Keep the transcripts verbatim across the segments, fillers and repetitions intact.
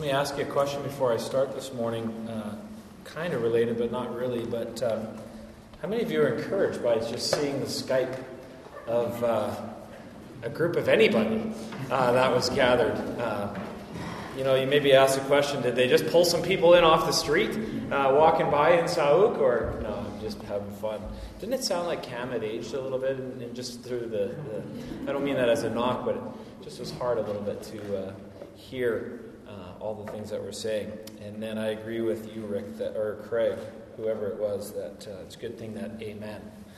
Let me ask you a question before I start this morning. Uh, kind of related, but not really. But um, how many of you are encouraged by just seeing the Skype of uh, a group of anybody uh, that was gathered? Uh, you know, you maybe ask the question, did they just pull some people in off the street uh, walking by in Sauk, or no, I'm just having fun? Didn't it sound like Cam had aged a little bit, and, and just through the, the, I don't mean that as a knock, but it just was hard a little bit to uh, hear uh, all the things that we're saying. And then I agree with you, Rick, that, or Craig, whoever it was, that uh, it's a good thing that amen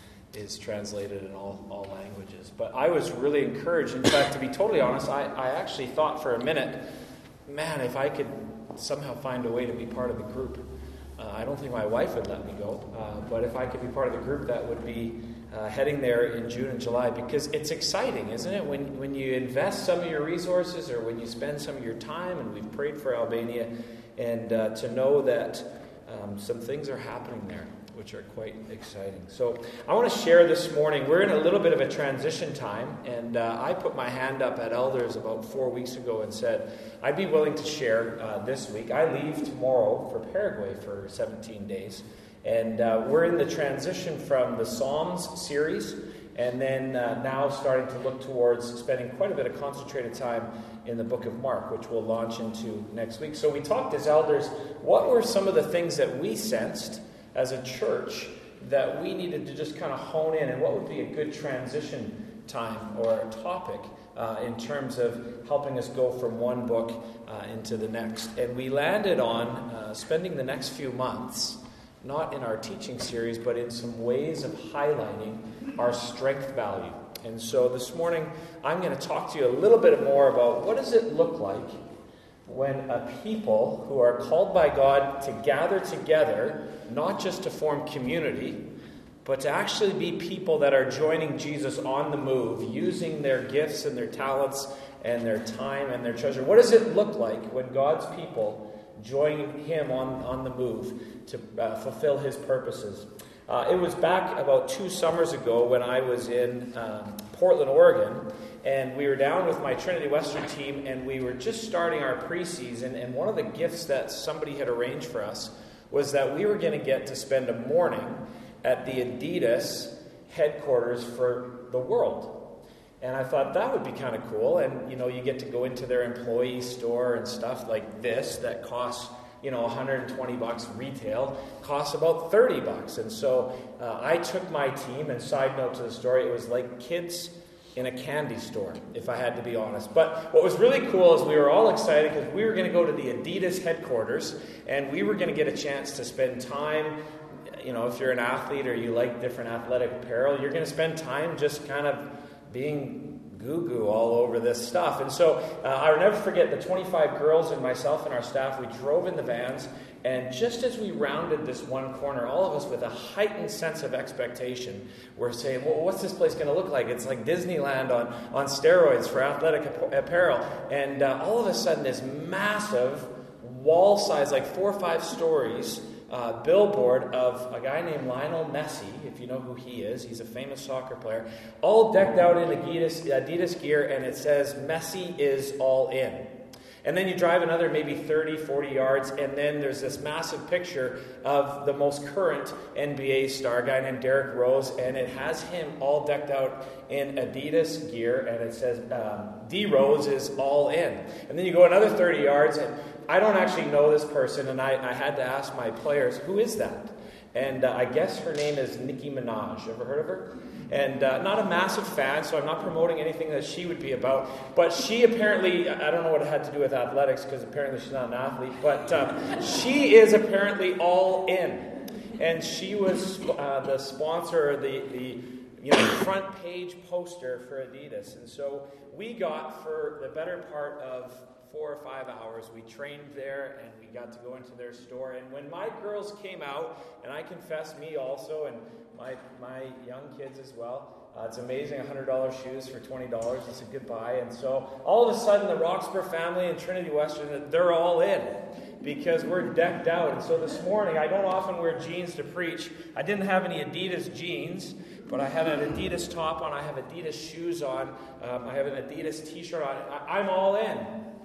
is translated in all, all languages. But I was really encouraged. In fact, to be totally honest, I, I actually thought for a minute, man, if I could somehow find a way to be part of the group. Uh, I don't think my wife would let me go, uh, but if I could be part of the group, that would be uh, heading there in June and July, because it's exciting, isn't it? When when you invest some of your resources, or when you spend some of your time, and we've prayed for Albania, and uh, to know that um, some things are happening there, which are quite exciting. So I want to share this morning. We're in a little bit of a transition time, and uh, I put my hand up at elders about four weeks ago and said I'd be willing to share uh, this week. I leave tomorrow for Paraguay for seventeen days, and uh, we're in the transition from the Psalms series, and then uh, now starting to look towards spending quite a bit of concentrated time in the book of Mark, which we'll launch into next week. So we talked as elders, what were some of the things that we sensed as a church that we needed to just kind of hone in, and what would be a good transition time or a topic uh, in terms of helping us go from one book uh, into the next. And we landed on uh, spending the next few months, not in our teaching series, but in some ways of highlighting our strength value. And so this morning, I'm going to talk to you a little bit more about what does it look like when a people who are called by God to gather together, not just to form community, but to actually be people that are joining Jesus on the move, using their gifts and their talents and their time and their treasure. What does it look like when God's people join Him on, on the move to uh, fulfill His purposes? Uh, it was back about two summers ago when I was in um, Portland, Oregon, and we were down with my Trinity Western team, and we were just starting our preseason, and one of the gifts that somebody had arranged for us was that we were going to get to spend a morning at the Adidas headquarters for the world. And I thought that would be kind of cool, and, you know, you get to go into their employee store and stuff like this that costs, you know, one hundred twenty bucks retail, costs about thirty bucks. And so uh, I took my team, and side note to the story, it was like kids in a candy store, if I had to be honest. But what was really cool is we were all excited because we were going to go to the Adidas headquarters, and we were going to get a chance to spend time. You know, if you're an athlete or you like different athletic apparel, you're going to spend time just kind of being goo-goo all over this stuff. And so uh, I'll never forget the twenty-five girls and myself and our staff, we drove in the vans, and just as we rounded this one corner, all of us with a heightened sense of expectation, we're saying, well, what's this place going to look like? It's like Disneyland on, on steroids for athletic ap- apparel. And uh, all of a sudden, this massive wall size, like four or five stories, Uh, billboard of a guy named Lionel Messi, if you know who he is. He's a famous soccer player, all decked out in Adidas, Adidas gear, and it says, Messi is all in. And then you drive another maybe thirty, forty yards, and then there's this massive picture of the most current N B A star, a guy named Derrick Rose, and it has him all decked out in Adidas gear, and it says, um, D Rose is all in. And then you go another thirty yards, and I don't actually know this person, and I, I had to ask my players, who is that? And uh, I guess her name is Nicki Minaj. Ever heard of her? And uh, not a massive fan, so I'm not promoting anything that she would be about. But she apparently, I don't know what it had to do with athletics, because apparently she's not an athlete, but uh, she is apparently all in. And she was uh, the sponsor, the, the you know, front page poster for Adidas. And so we got, for the better part of four or five hours, we trained there, and we got to go into their store. And when my girls came out, and I confess me also, and my my young kids as well, uh, it's amazing, one hundred dollars shoes for twenty dollars, it's a good buy. And so all of a sudden, the Roxburgh family and Trinity Western, they're all in, because we're decked out. And so this morning, I don't often wear jeans to preach. I didn't have any Adidas jeans, but I had an Adidas top on, I have Adidas shoes on, um, I have an Adidas t-shirt on. I, I'm all in.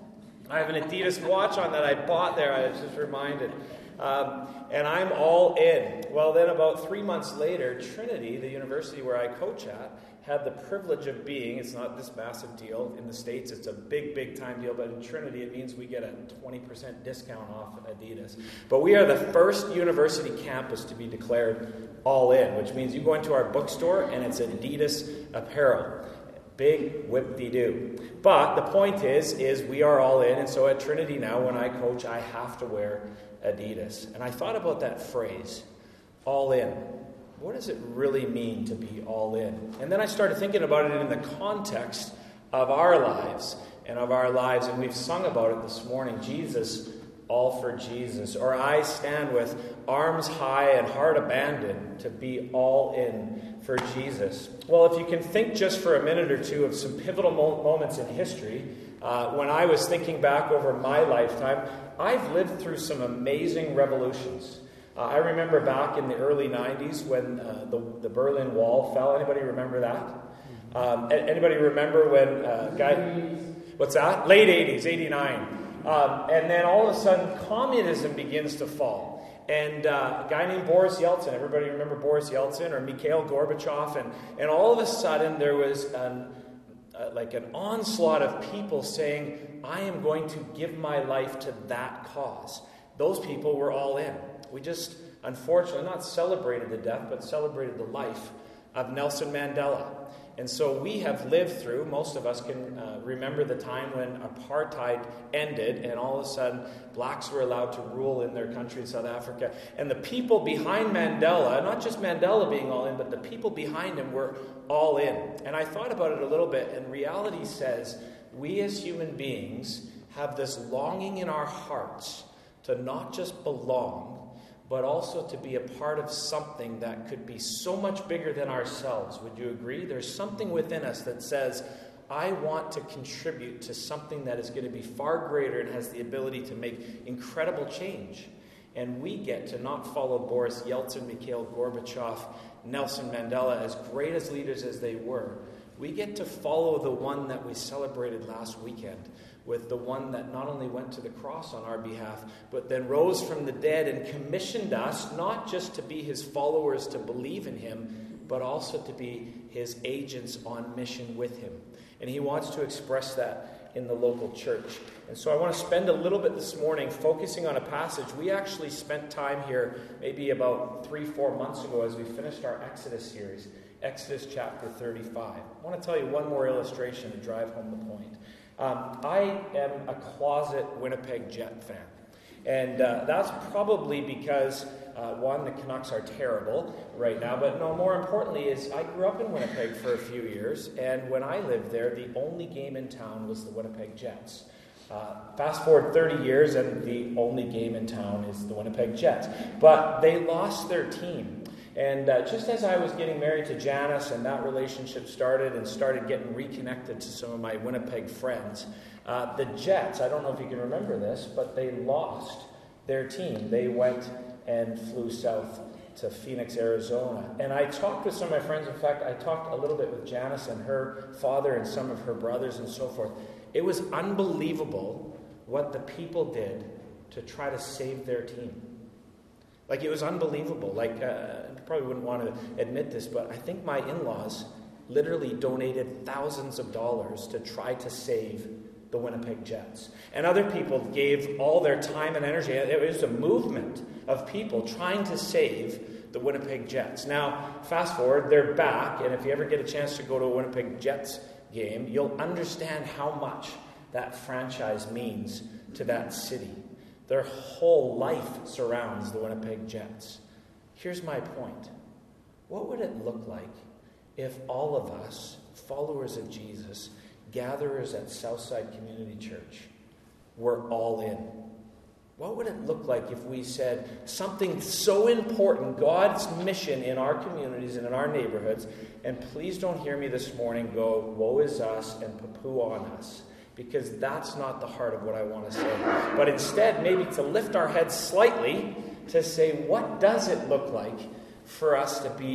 I have an Adidas watch on that I bought there. I was just reminded. Um, and I'm all in. Well, then about three months later, Trinity, the university where I coach at, had the privilege of being, it's not this massive deal. In the States, it's a big, big time deal. But in Trinity, it means we get a twenty percent discount off Adidas. But we are the first university campus to be declared all in, which means you go into our bookstore and it's Adidas apparel. Big whip-de-doo. But the point is, is we are all in. And so at Trinity now, when I coach, I have to wear Adidas. And I thought about that phrase, all in. What does it really mean to be all in? And then I started thinking about it in the context of our lives and of our lives. And we've sung about it this morning. Jesus, all for Jesus. Or I stand with arms high and heart abandoned to be all in for Jesus. Well, if you can think just for a minute or two of some pivotal mo- moments in history, uh, when I was thinking back over my lifetime, I've lived through some amazing revolutions. Uh, I remember back in the early nineties when uh, the, the Berlin Wall fell. Anybody remember that? Um, anybody remember when uh, guy? What's that? Late eighties, eighty-nine. Um, and then all of a sudden, communism begins to fall. And uh, a guy named Boris Yeltsin, everybody remember Boris Yeltsin or Mikhail Gorbachev? And, and all of a sudden, there was an, uh, like an onslaught of people saying, I am going to give my life to that cause. Those people were all in. We just, unfortunately, not celebrated the death, but celebrated the life of Nelson Mandela. And so we have lived through, most of us can uh, remember the time when apartheid ended and all of a sudden blacks were allowed to rule in their country in South Africa. And the people behind Mandela, not just Mandela being all in, but the people behind him were all in. And I thought about it a little bit, and reality says we as human beings have this longing in our hearts to not just belong, but also to be a part of something that could be so much bigger than ourselves. Would you agree? There's something within us that says, I want to contribute to something that is going to be far greater and has the ability to make incredible change. And we get to not follow Boris Yeltsin, Mikhail Gorbachev, Nelson Mandela, as great as leaders as they were. We get to follow the one that we celebrated last weekend, with the one that not only went to the cross on our behalf, but then rose from the dead and commissioned us not just to be his followers to believe in him, but also to be his agents on mission with him. And he wants to express that in the local church. And so I want to spend a little bit this morning focusing on a passage. We actually spent time here maybe about three, four months ago as we finished our Exodus series, Exodus chapter thirty-five. I want to tell you one more illustration to drive home the point. Um, I am a closet Winnipeg Jet fan. And uh, that's probably because, uh, one, the Canucks are terrible right now. But no, more importantly is I grew up in Winnipeg for a few years. And when I lived there, the only game in town was the Winnipeg Jets. Uh, fast forward thirty years and the only game in town is the Winnipeg Jets. But they lost their team. And uh, just as I was getting married to Janice and that relationship started and started getting reconnected to some of my Winnipeg friends, uh, the Jets, I don't know if you can remember this, but they lost their team. They went and flew south to Phoenix, Arizona. And I talked with some of my friends. In fact, I talked a little bit with Janice and her father and some of her brothers and so forth. It was unbelievable what the people did to try to save their team. Like, it was unbelievable. Like, uh, I probably wouldn't want to admit this, but I think my in-laws literally donated thousands of dollars to try to save the Winnipeg Jets. And other people gave all their time and energy. It was a movement of people trying to save the Winnipeg Jets. Now, fast forward, they're back, and if you ever get a chance to go to a Winnipeg Jets game, you'll understand how much that franchise means to that city. Their whole life surrounds the Winnipeg Jets. Here's my point. What would it look like if all of us, followers of Jesus, gatherers at Southside Community Church, were all in? What would it look like if we said something so important, God's mission in our communities and in our neighborhoods, and please don't hear me this morning go, woe is us and poo-poo on us. Because that's not the heart of what I want to say. But instead, maybe to lift our heads slightly to say, what does it look like for us to be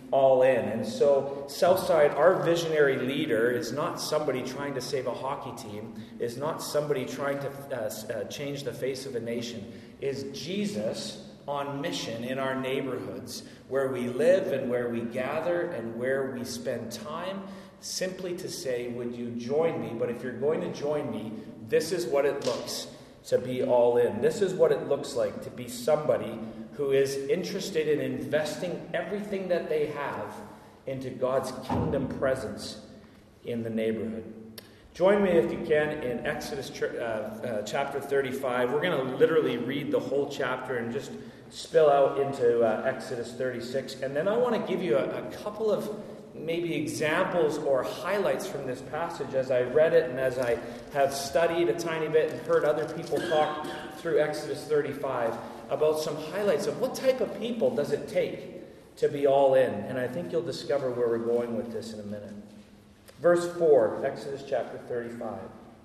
all in. And so Southside, our visionary leader, is not somebody trying to save a hockey team, is not somebody trying to uh, uh, change the face of a nation, is Jesus on mission in our neighborhoods, where we live and where we gather and where we spend time, simply to say, would you join me? But if you're going to join me, this is what it looks to be all in. This is what it looks like to be somebody who is interested in investing everything that they have into God's kingdom presence in the neighborhood. Join me, if you can, in Exodus uh, uh, chapter thirty-five. We're going to literally read the whole chapter and just spill out into uh, Exodus thirty-six. And then I want to give you a, a couple of maybe examples or highlights from this passage as I read it and as I have studied a tiny bit and heard other people talk through Exodus thirty-five about some highlights of what type of people does it take to be all in. And I think you'll discover where we're going with this in a minute. Verse four, Exodus chapter thirty-five.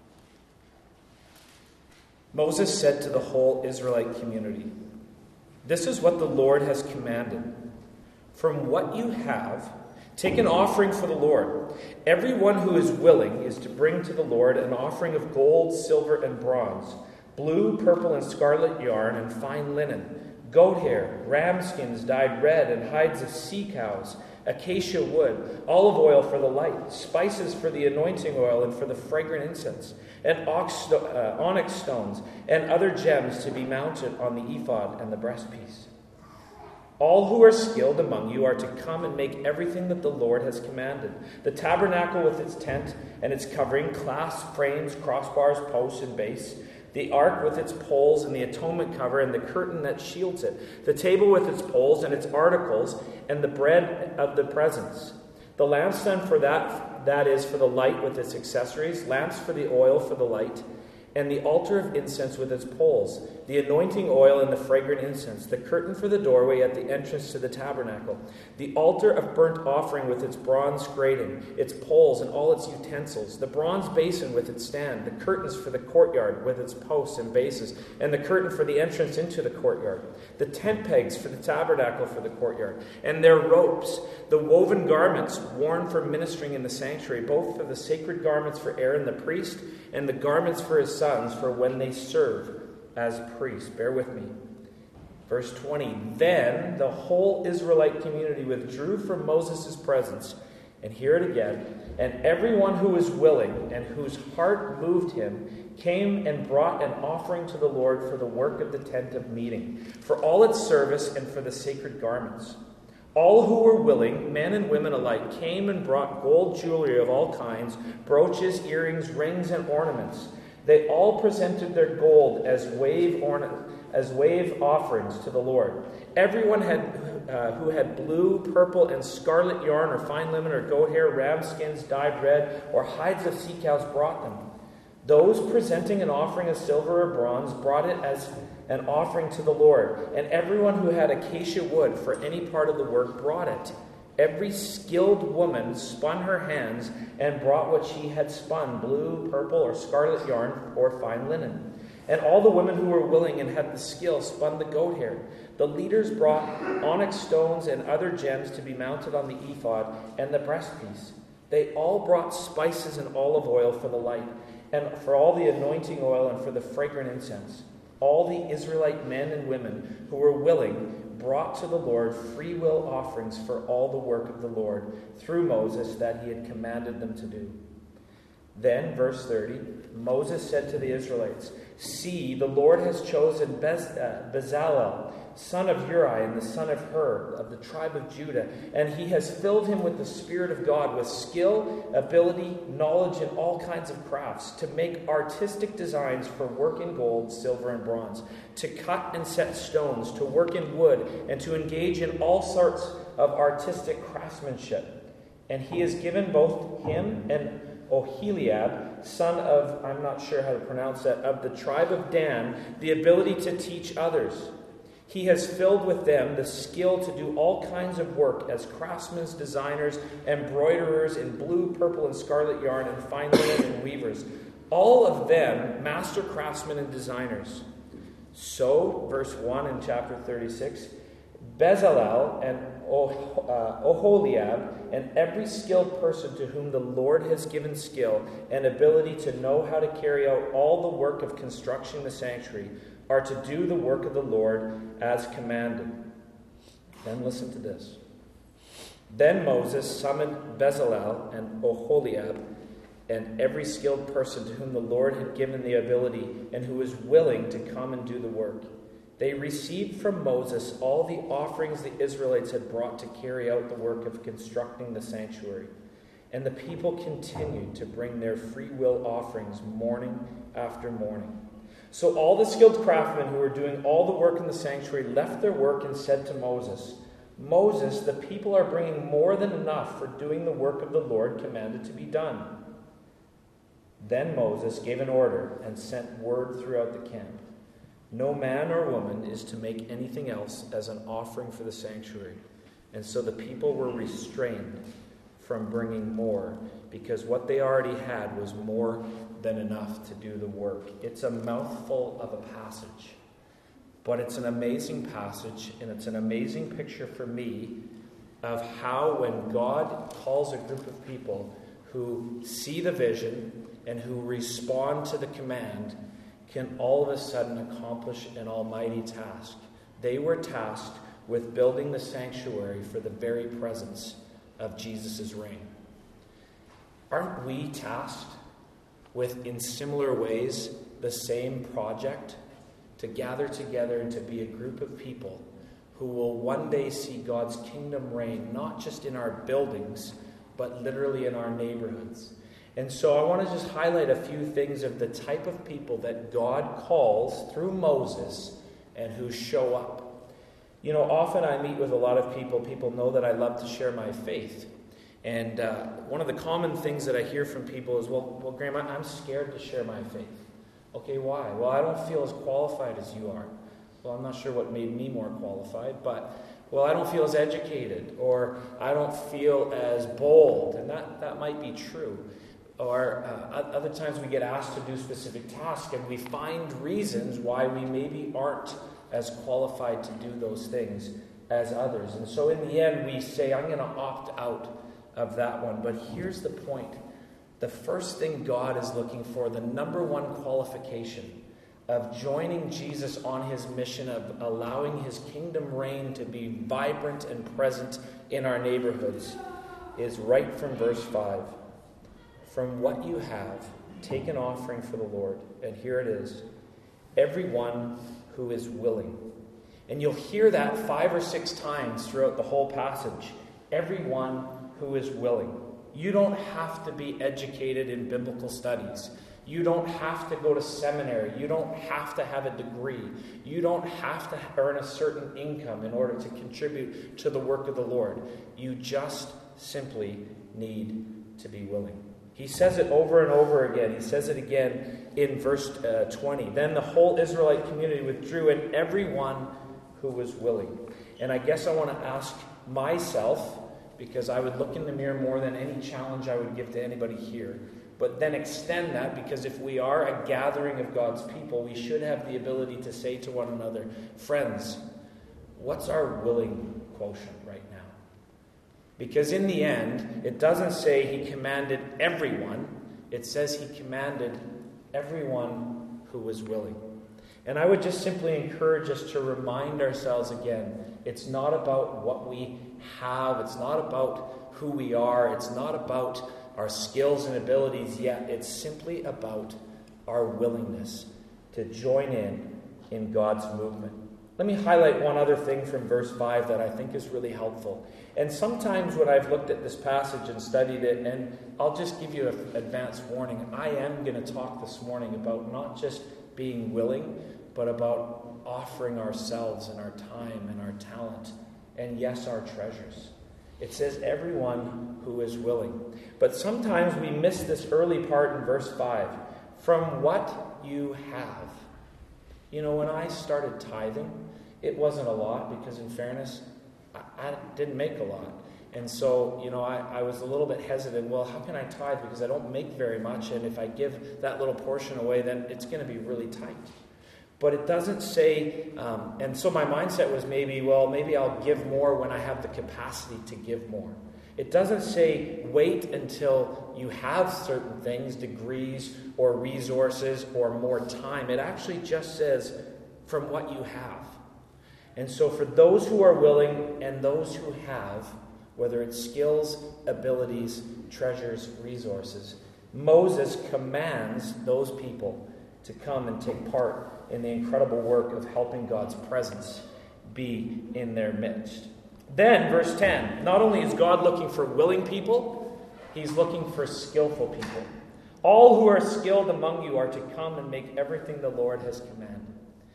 Moses said to the whole Israelite community, "This is what the Lord has commanded. From what you have, take an offering for the Lord. Everyone who is willing is to bring to the Lord an offering of gold, silver, and bronze, blue, purple, and scarlet yarn, and fine linen, goat hair, ram skins dyed red, and hides of sea cows, acacia wood, olive oil for the light, spices for the anointing oil and for the fragrant incense, and ox, uh, onyx stones, and other gems to be mounted on the ephod and the breastpiece. All who are skilled among you are to come and make everything that the Lord has commanded. The tabernacle with its tent and its covering, clasp, frames, crossbars, posts, and base. The ark with its poles and the atonement cover and the curtain that shields it. The table with its poles and its articles and the bread of the presence. The lampstand for that, that is for the light with its accessories. Lamps for the oil for the light. And the altar of incense with its poles, the anointing oil and the fragrant incense, the curtain for the doorway at the entrance to the tabernacle, the altar of burnt offering with its bronze grating, its poles and all its utensils, the bronze basin with its stand, the curtains for the courtyard with its posts and bases, and the curtain for the entrance into the courtyard, the tent pegs for the tabernacle for the courtyard, and their ropes, the woven garments worn for ministering in the sanctuary, both for the sacred garments for Aaron the priest and the garments for his sons for when they serve as priests. Bear with me. Verse twenty. Then the whole Israelite community withdrew from Moses' presence. And hear it again. And everyone who was willing and whose heart moved him came and brought an offering to the Lord for the work of the tent of meeting, for all its service and for the sacred garments. All who were willing, men and women alike, came and brought gold jewelry of all kinds, brooches, earrings, rings, and ornaments. They all presented their gold as wave orna- as wave offerings to the Lord. Everyone had uh, who had blue, purple, and scarlet yarn, or fine linen, or goat hair, ram skins dyed red, or hides of sea cows brought them. Those presenting an offering of silver or bronze brought it as an offering to the Lord, and everyone who had acacia wood for any part of the work brought it. Every skilled woman spun her hands and brought what she had spun, blue, purple, or scarlet yarn, or fine linen. And all the women who were willing and had the skill spun the goat hair. The leaders brought onyx stones and other gems to be mounted on the ephod and the breastpiece. They all brought spices and olive oil for the light, and for all the anointing oil and for the fragrant incense. All the Israelite men and women who were willing brought to the Lord free will offerings for all the work of the Lord through Moses that he had commanded them to do. Then, verse thirty, Moses said to the Israelites, "See, the Lord has chosen Bez- uh, Bezalel, son of Uri, and the son of Hur, of the tribe of Judah, and he has filled him with the Spirit of God, with skill, ability, knowledge, and all kinds of crafts, to make artistic designs for work in gold, silver, and bronze, to cut and set stones, to work in wood, and to engage in all sorts of artistic craftsmanship. And he has given both him and Oholiab, son of, I'm not sure how to pronounce that, of the tribe of Dan, the ability to teach others. He has filled with them the skill to do all kinds of work as craftsmen, designers, embroiderers in blue, purple, and scarlet yarn, and fine linen and weavers. All of them master craftsmen and designers." So, verse one in chapter thirty-six, Bezalel and oh- uh, Oholiab, and every skilled person to whom the Lord has given skill and ability to know how to carry out all the work of constructing the sanctuary, are to do the work of the Lord as commanded. Then listen to this. Then Moses summoned Bezalel and Oholiab and every skilled person to whom the Lord had given the ability and who was willing to come and do the work. They received from Moses all the offerings the Israelites had brought to carry out the work of constructing the sanctuary. And the people continued to bring their free will offerings morning after morning. So all the skilled craftsmen who were doing all the work in the sanctuary left their work and said to Moses, "Moses, the people are bringing more than enough for doing the work of the Lord commanded to be done." Then Moses gave an order and sent word throughout the camp. No man or woman is to make anything else as an offering for the sanctuary. And so the people were restrained from bringing more, because what they already had was more than enough to do the work. It's a mouthful of a passage, but it's an amazing passage, and it's an amazing picture for me of how when God calls a group of people who see the vision and who respond to the command, can all of a sudden accomplish an almighty task. They were tasked with building the sanctuary for the very presence of Jesus' reign. Aren't we tasked with, in similar ways, the same project? To gather together and to be a group of people who will one day see God's kingdom reign, not just in our buildings, but literally in our neighborhoods. And so I want to just highlight a few things of the type of people that God calls through Moses and who show up. You know, often I meet with a lot of people. People know that I love to share my faith. And uh, one of the common things that I hear from people is, well, well, Graham, I'm scared to share my faith. Okay, why? Well, I don't feel as qualified as you are. Well, I'm not sure what made me more qualified, but, well, I don't feel as educated, or I don't feel as bold. And that, that might be true. Or uh, other times we get asked to do specific tasks and we find reasons why we maybe aren't as qualified to do those things as others. And so in the end we say, I'm going to opt out of that one. But here's the point. The first thing God is looking for, the number one qualification of joining Jesus on his mission of allowing his kingdom reign to be vibrant and present in our neighborhoods, is right from verse five. From what you have, take an offering for the Lord. And here it is. Everyone who is willing. And you'll hear that five or six times throughout the whole passage. Everyone who is willing. You don't have to be educated in biblical studies. You don't have to go to seminary. You don't have to have a degree. You don't have to earn a certain income in order to contribute to the work of the Lord. You just simply need to be willing. He says it over and over again. He says it again in verse uh, twenty. Then the whole Israelite community withdrew, and everyone who was willing. And I guess I want to ask myself, because I would look in the mirror more than any challenge I would give to anybody here, but then extend that, because if we are a gathering of God's people, we should have the ability to say to one another, friends, what's our willing quotient right now? Because in the end, it doesn't say he commanded everyone. It says he commanded everyone who was willing. And I would just simply encourage us to remind ourselves again, it's not about what we have. It's not about who we are. It's not about our skills and abilities yet. It's simply about our willingness to join in in God's movement. Let me highlight one other thing from verse five that I think is really helpful. And sometimes when I've looked at this passage and studied it, and I'll just give you an advance warning, I am going to talk this morning about not just being willing, but about offering ourselves and our time and our talent, and yes, our treasures. It says everyone who is willing. But sometimes we miss this early part in verse five. From what you have. You know, when I started tithing, it wasn't a lot, because in fairness, I, I didn't make a lot. And so, you know, I, I was a little bit hesitant. Well, how can I tithe? Because I don't make very much, and if I give that little portion away, then it's going to be really tight. But it doesn't say, um, and so my mindset was maybe, well, maybe I'll give more when I have the capacity to give more. It doesn't say wait until you have certain things, degrees or resources or more time. It actually just says from what you have. And so for those who are willing and those who have, whether it's skills, abilities, treasures, resources, Moses commands those people to come and take part in the incredible work of helping God's presence be in their midst. Then, verse ten, not only is God looking for willing people, he's looking for skillful people. All who are skilled among you are to come and make everything the Lord has commanded.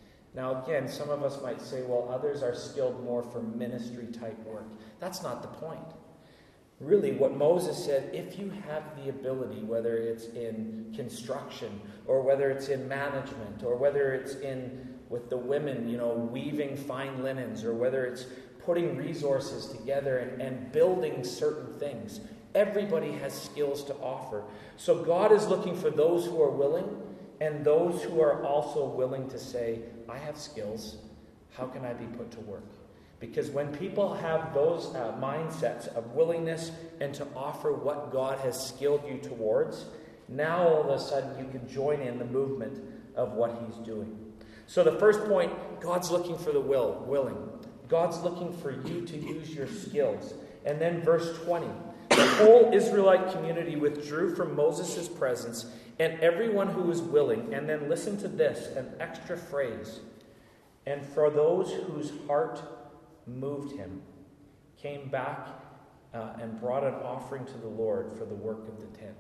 Now again, some of us might say, well, others are skilled more for ministry type work. That's not the point. Really, what Moses said, if you have the ability, whether it's in construction or whether it's in management or whether it's in with the women, you know, weaving fine linens, or whether it's putting resources together and, and building certain things, everybody has skills to offer. So God is looking for those who are willing and those who are also willing to say, I have skills. How can I be put to work? Because when people have those uh, mindsets of willingness and to offer what God has skilled you towards, now all of a sudden you can join in the movement of what he's doing. So the first point, God's looking for the will, willing. God's looking for you to use your skills. And then verse twenty, the whole Israelite community withdrew from Moses' presence, and everyone who was willing, and then listen to this, an extra phrase, and for those whose heart moved him, came back uh, and brought an offering to the Lord for the work of the tent.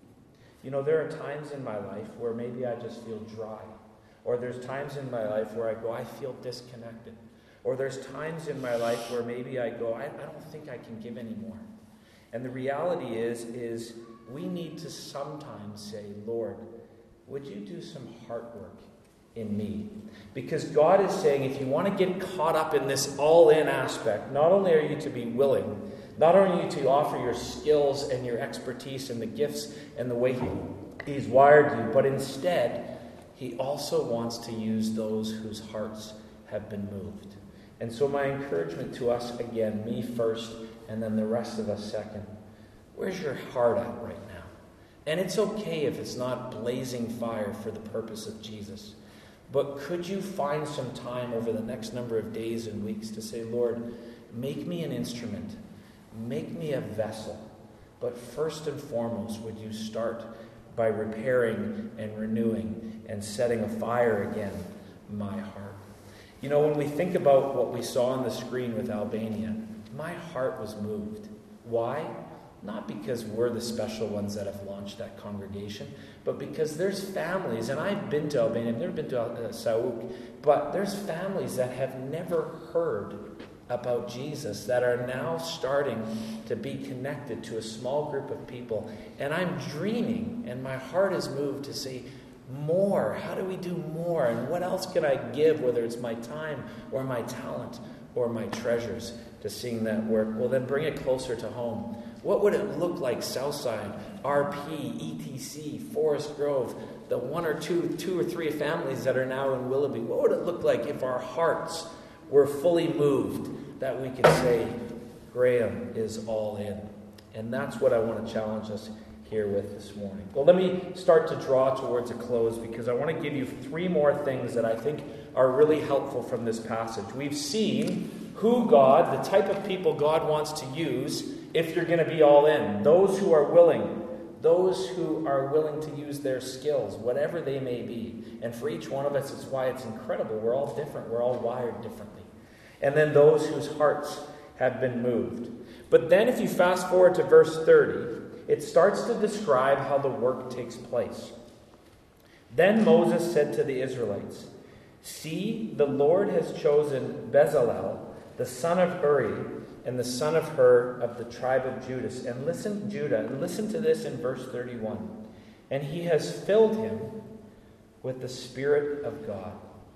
You know, there are times in my life where maybe I just feel dry. Or there's times in my life where I go, I feel disconnected. Or there's times in my life where maybe I go, I, I don't think I can give anymore. And the reality is, is we need to sometimes say, Lord, would you do some heart work in me? Because God is saying, if you want to get caught up in this all-in aspect, not only are you to be willing, not only are you to offer your skills and your expertise and the gifts and the way he, he's wired you, but instead, he also wants to use those whose hearts have been moved. And so my encouragement to us, again, me first, and then the rest of us second, where's your heart at right now? And it's okay if it's not blazing fire for the purpose of Jesus. But could you find some time over the next number of days and weeks to say, Lord, make me an instrument. Make me a vessel. But first and foremost, would you start by repairing and renewing and setting afire again my heart? You know, when we think about what we saw on the screen with Albania, my heart was moved. Why? Not because we're the special ones that have launched that congregation, but because there's families, and I've been to Albania, I've never been to uh, Sauk, but there's families that have never heard about Jesus that are now starting to be connected to a small group of people. And I'm dreaming, and my heart is moved to say, more. How do we do more? And what else can I give, whether it's my time or my talent or my treasures, to seeing that work? Well, then bring it closer to home. What would it look like Southside, R P, E T C, Forest Grove, the one or two, two or three families that are now in Willoughby? What would it look like if our hearts were fully moved, that we could say, Graham is all in? And that's what I want to challenge us here with this morning. Well, let me start to draw towards a close, because I want to give you three more things that I think are really helpful from this passage. We've seen who God, the type of people God wants to use if you're going to be all in. Those who are willing. Those who are willing to use their skills, whatever they may be. And for each one of us, it's why it's incredible. We're all different. We're all wired differently. And then those whose hearts have been moved. But then if you fast forward to verse thirty, it starts to describe how the work takes place. Then Moses said to the Israelites, "See, the Lord has chosen Bezalel, the son of Uri, and the son of Hur of the tribe of Judah." And listen, Judah, and listen to this in verse thirty-one. "And he has filled him with the Spirit of God."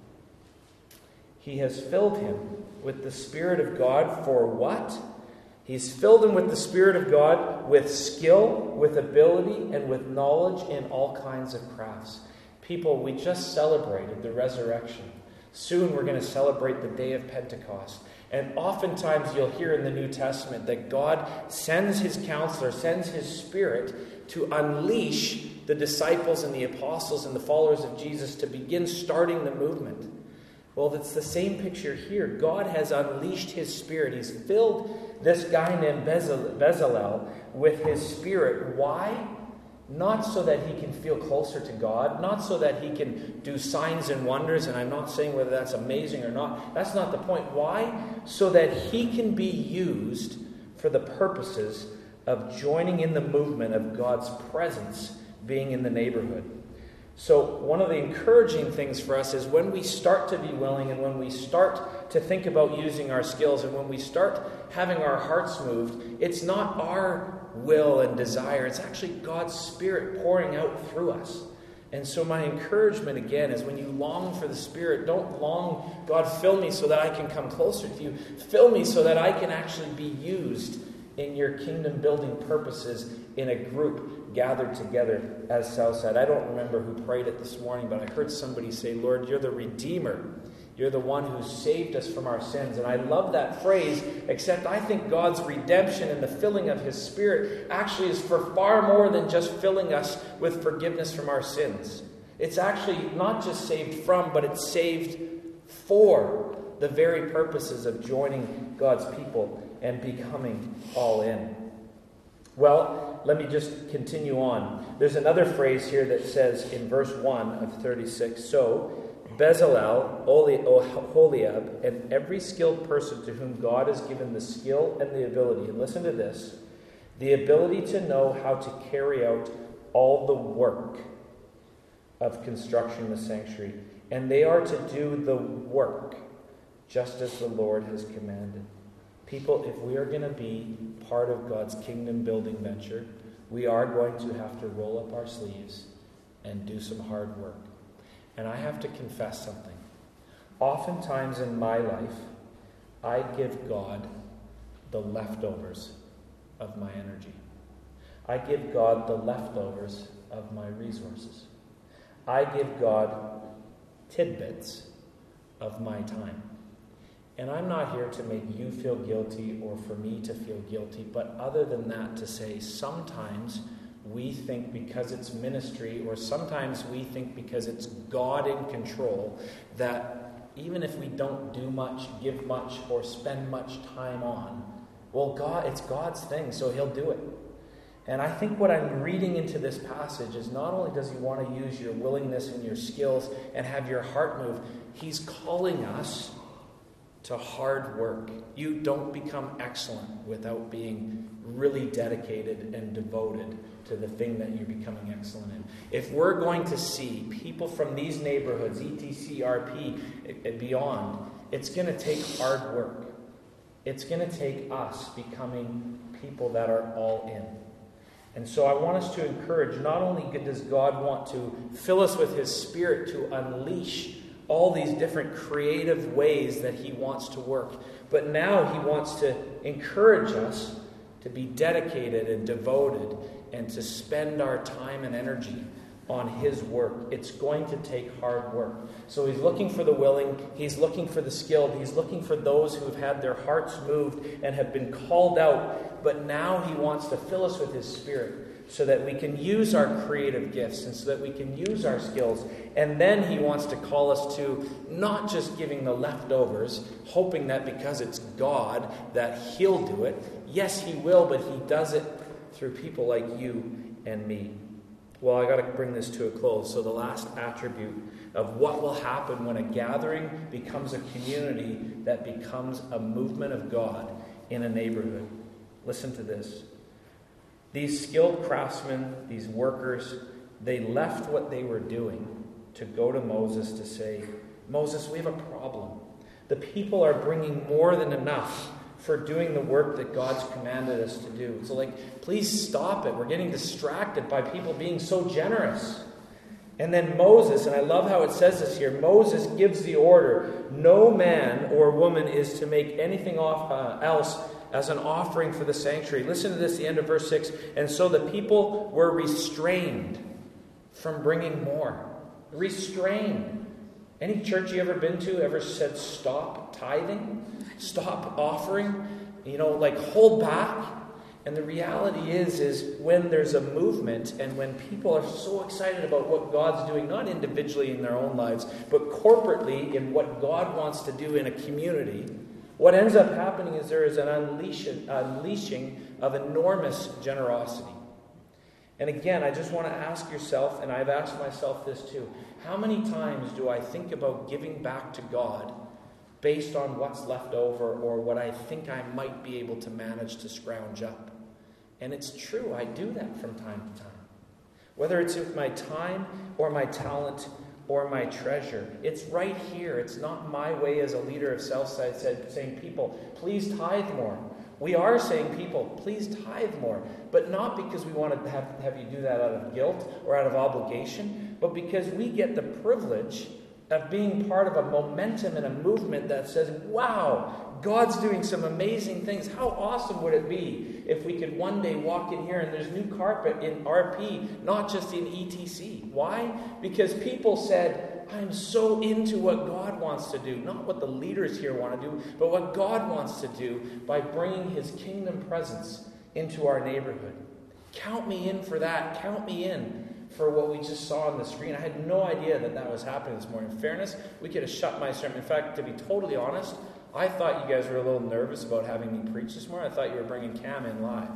He has filled him with the Spirit of God for what? He's filled him with the Spirit of God, with skill, with ability, and with knowledge in all kinds of crafts. People, we just celebrated the resurrection. Soon we're going to celebrate the day of Pentecost. And oftentimes you'll hear in the New Testament that God sends his counselor, sends his Spirit to unleash the disciples and the apostles and the followers of Jesus to begin starting the movement. Well, it's the same picture here. God has unleashed his Spirit. He's filled this guy named Bezalel with his Spirit. Why? Not so that he can feel closer to God, not so that he can do signs and wonders, and I'm not saying whether that's amazing or not. That's not the point. Why? So that he can be used for the purposes of joining in the movement of God's presence being in the neighborhood. So one of the encouraging things for us is when we start to be willing and when we start to think about using our skills and when we start having our hearts moved, it's not our will and desire. It's actually God's Spirit pouring out through us. And so my encouragement again is when you long for the Spirit, don't long, God, fill me so that I can come closer to you. Fill me so that I can actually be used in your kingdom building purposes in a group gathered together as Southside. I don't remember who prayed it this morning, but I heard somebody say, Lord, you're the Redeemer. You're the one who saved us from our sins. And I love that phrase, except I think God's redemption and the filling of his Spirit actually is for far more than just filling us with forgiveness from our sins. It's actually not just saved from, but it's saved for the very purposes of joining God's people and becoming all in. Well, let me just continue on. There's another phrase here that says in verse one of thirty-six, so Bezalel, Oholiab, and every skilled person to whom God has given the skill and the ability, and listen to this, the ability to know how to carry out all the work of construction the sanctuary. And they are to do the work just as the Lord has commanded. People, if we are going to be part of God's kingdom building venture, we are going to have to roll up our sleeves and do some hard work. And I have to confess something. Oftentimes in my life, I give God the leftovers of my energy. I give God the leftovers of my resources. I give God tidbits of my time. And I'm not here to make you feel guilty or for me to feel guilty, but other than that to say sometimes we think because it's ministry, or sometimes we think because it's God in control, that even if we don't do much, give much, or spend much time on, well, God, it's God's thing, so he'll do it. And I think what I'm reading into this passage is not only does he want to use your willingness and your skills and have your heart move, he's calling us to hard work. You don't become excellent without being really dedicated and devoted to the thing that you're becoming excellent in. If we're going to see people from these neighborhoods, E T C, R P, and beyond, it's going to take hard work. It's going to take us becoming people that are all in. And so I want us to encourage, not only does God want to fill us with his Spirit to unleash all these different creative ways that he wants to work, but now he wants to encourage us to be dedicated and devoted and to spend our time and energy on his work. It's going to take hard work. So he's looking for the willing, he's looking for the skilled, he's looking for those who have had their hearts moved and have been called out, but now he wants to fill us with his Spirit so that we can use our creative gifts and so that we can use our skills. And then he wants to call us to not just giving the leftovers, hoping that because it's God that he'll do it. Yes, he will, but he does it through people like you and me. Well, I got to bring this to a close. So the last attribute of what will happen when a gathering becomes a community that becomes a movement of God in a neighborhood. Listen to this. These skilled craftsmen, these workers, they left what they were doing to go to Moses to say, Moses, we have a problem. The people are bringing more than enough for doing the work that God's commanded us to do. So like, please stop it. We're getting distracted by people being so generous. And then Moses, and I love how it says this here, Moses gives the order, no man or woman is to make anything off, uh, else as an offering for the sanctuary. Listen to this, the end of verse six. And so the people were restrained from bringing more. Restrain. Any church you ever been to ever said stop tithing? Stop offering? You know, like hold back? And the reality is, is when there's a movement and when people are so excited about what God's doing, not individually in their own lives, but corporately in what God wants to do in a community, what ends up happening is there is an unleashing, unleashing of enormous generosity. And again, I just want to ask yourself, and I've asked myself this too, how many times do I think about giving back to God based on what's left over or what I think I might be able to manage to scrounge up? And it's true, I do that from time to time. Whether it's with my time or my talent or my treasure. It's right here. It's not my way as a leader of Southside said, saying, people, please tithe more. We are saying, people, please tithe more. But not because we want to have, have you do that out of guilt or out of obligation, but because we get the privilege of being part of a momentum and a movement that says, wow, God's doing some amazing things. How awesome would it be if we could one day walk in here and there's new carpet in R P, not just in E T C. Why? Because people said, I'm so into what God wants to do. Not what the leaders here want to do, but what God wants to do by bringing His kingdom presence into our neighborhood. Count me in for that. Count me in for what we just saw on the screen. I had no idea that that was happening this morning. In fairness, we could have shut my sermon. In fact, to be totally honest, I thought you guys were a little nervous about having me preach this morning. I thought you were bringing Cam in live.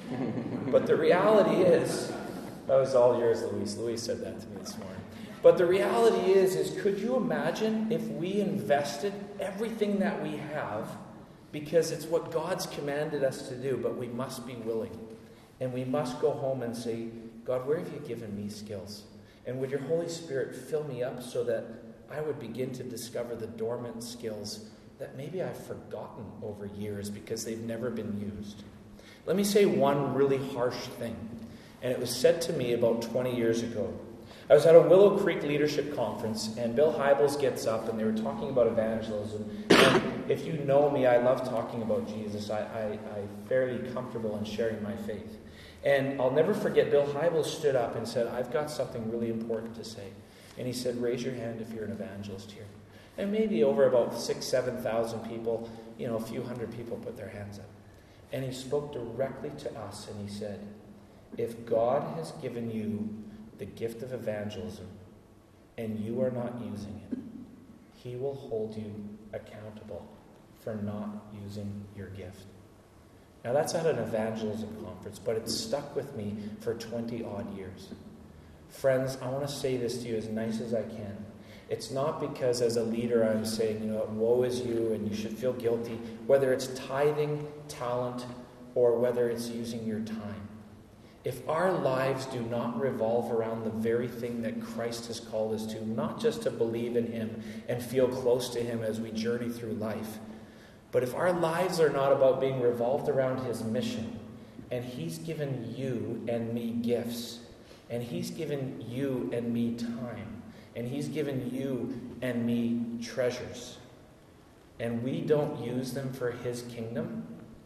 But the reality is, that was all yours, Louise. Louise said that to me this morning. But the reality is, is could you imagine if we invested everything that we have, because it's what God's commanded us to do, but we must be willing. And we must go home and say, God, where have you given me skills? And would your Holy Spirit fill me up so that I would begin to discover the dormant skills that maybe I've forgotten over years because they've never been used. Let me say one really harsh thing. And it was said to me about twenty years ago. I was at a Willow Creek Leadership Conference, and Bill Hybels gets up, and they were talking about evangelism. And if you know me, I love talking about Jesus. I, I, I'm fairly comfortable in sharing my faith. And I'll never forget, Bill Hybels stood up and said, I've got something really important to say. And he said, raise your hand if you're an evangelist here. And maybe over about six, seven thousand people, you know, a few hundred people put their hands up. And he spoke directly to us, and he said, if God has given you the gift of evangelism, and you are not using it, He will hold you accountable for not using your gift. Now that's at an evangelism conference, but it's stuck with me for twenty odd years. Friends, I want to say this to you as nice as I can. It's not because as a leader I'm saying, you know, woe is you and you should feel guilty, whether it's tithing, talent, or whether it's using your time. If our lives do not revolve around the very thing that Christ has called us to, not just to believe in Him and feel close to Him as we journey through life, but if our lives are not about being revolved around His mission, and He's given you and me gifts, and He's given you and me time, and He's given you and me treasures, and we don't use them for His kingdom,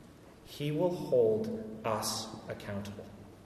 He will hold us accountable.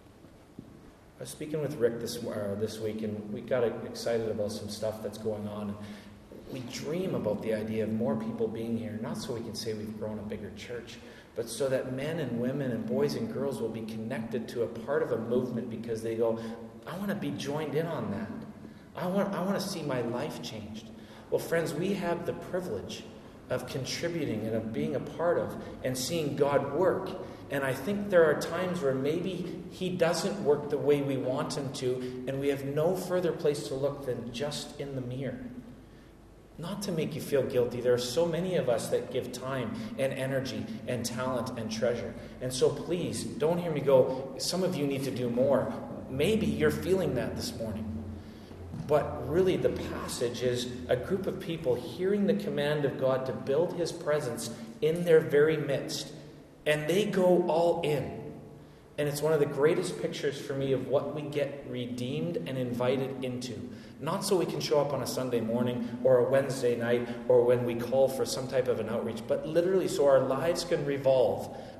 I was speaking with Rick this uh, this week, and we got excited about some stuff that's going on. And we dream about the idea of more people being here, not so we can say we've grown a bigger church, but so that men and women and boys and girls will be connected to a part of a movement because they go, I want to be joined in on that. I want, I want to see my life changed. Well, friends, we have the privilege of contributing and of being a part of and seeing God work. And I think there are times where maybe He doesn't work the way we want Him to, and we have no further place to look than just in the mirror. Not to make you feel guilty. There are so many of us that give time and energy and talent and treasure. And so please, don't hear me go, some of you need to do more. Maybe you're feeling that this morning. But really the passage is a group of people hearing the command of God to build His presence in their very midst. And they go all in. And it's one of the greatest pictures for me of what we get redeemed and invited into. Not so we can show up on a Sunday morning or a Wednesday night or when we call for some type of an outreach, but literally so our lives can revolve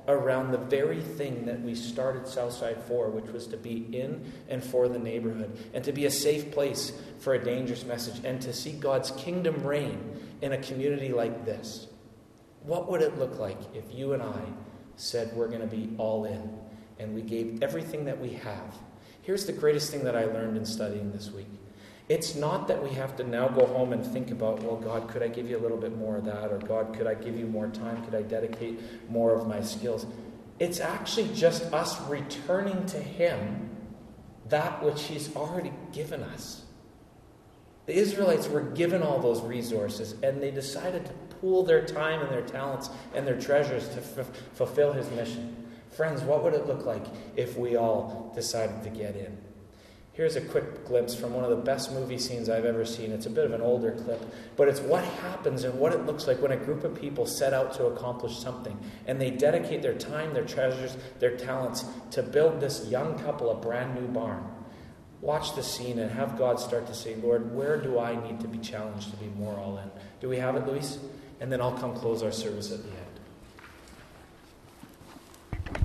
around the very thing that we started Southside for, which was to be in and for the neighborhood, and to be a safe place for a dangerous message, and to see God's kingdom reign in a community like this. What would it look like if you and I said we're going to be all in, and we gave everything that we have? Here's the greatest thing that I learned in studying this week. It's not that we have to now go home and think about, well, God, could I give you a little bit more of that? Or God, could I give you more time? Could I dedicate more of my skills? It's actually just us returning to Him that which He's already given us. The Israelites were given all those resources, and they decided to pool their time and their talents and their treasures to f- fulfill His mission. Friends, what would it look like if we all decided to get in? Here's a quick glimpse from one of the best movie scenes I've ever seen. It's a bit of an older clip, but it's what happens and what it looks like when a group of people set out to accomplish something, and they dedicate their time, their treasures, their talents to build this young couple a brand new barn. Watch the scene and have God start to say, Lord, where do I need to be challenged to be more all in? Do we have it, Luis? And then I'll come close our service at the end.